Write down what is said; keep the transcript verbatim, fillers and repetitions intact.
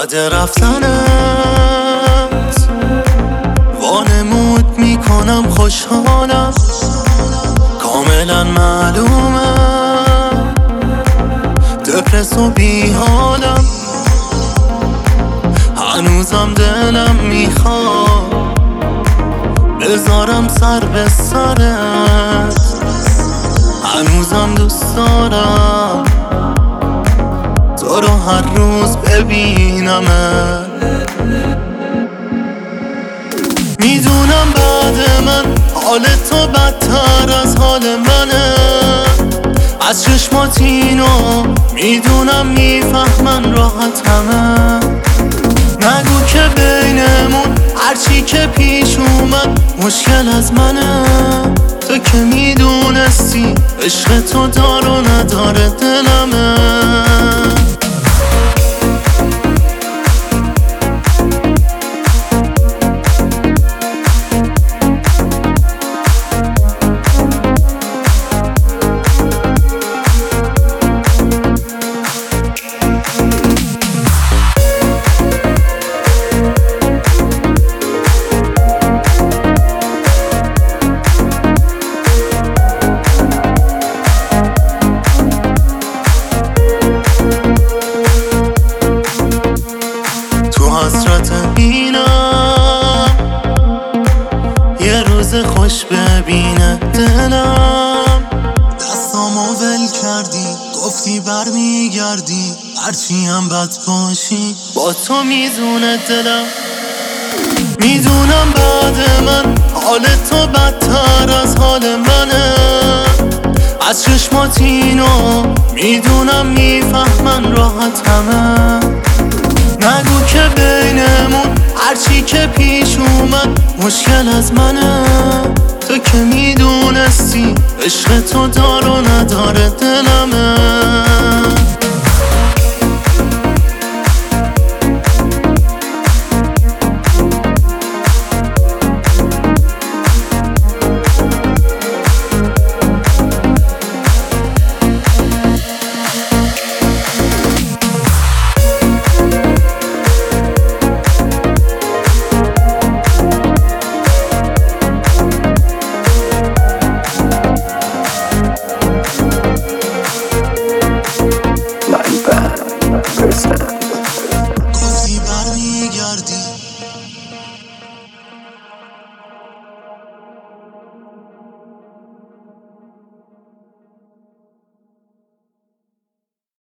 بعد رفتنت وانمود میکنم خوشحالم، کاملا معلومه دپرس و بی حالم. هنوزم دلم میخواد بذارم سر به سرت، هنوزم دوست دارم تو رو هر روز ببینمت. میدونم بعد من حال تو بدتر از حال منه، از چشمات اینو میدونم میفهمن راحتمه. نگو که بینمون هرچی که پیش اومد مشکل از منه، تو که میدونستی عشق تو دار و نداره دلمه. حسرت اینم یه روز خوش ببینه دلم. دستامو ول کردی گفتی برمیگردی، هرچی هم بد باشی با تو میدونه دلم. میدونم بعد من حال تو بدتر از حال منه، از چشمات اینو میدونم میفهمن راحتمه. نگو که بینمون هرچی که پیش اومد مشکل از منه، تو که میدونستی عشق تو دار و نداره دلمه.